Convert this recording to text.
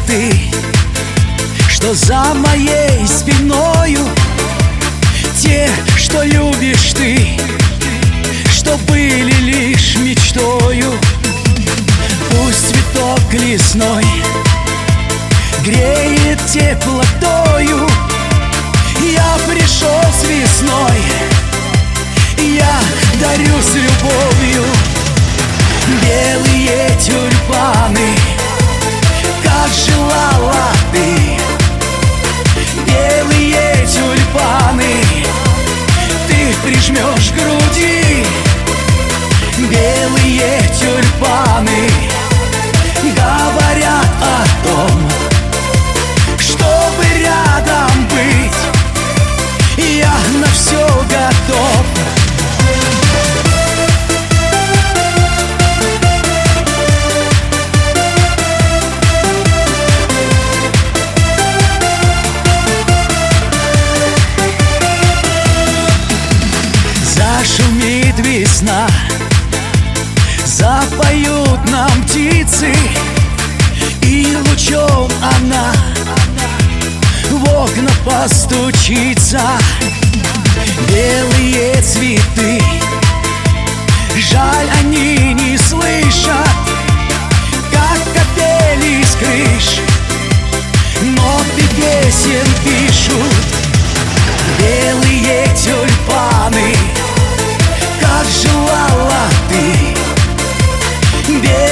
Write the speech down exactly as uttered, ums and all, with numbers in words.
ты, что за моей спиною, те, что любишь ты, что были лишь мечтою. Пусть цветок лесной греет теплотою. Я пришел с весной, я дарю с любовью белые тюльпаны, как желала ты. Белые тюльпаны ты прижмешь к груди. Белые тюльпаны говорят о том, чтобы рядом быть, я на все готов. Зашумит весна, запоют нам птицы, и лучом она в окна постучится. Белые цветы, жаль, они не слышат, как капели с крыш ноты песен пишут. Белые тюльпаны, как желала ты.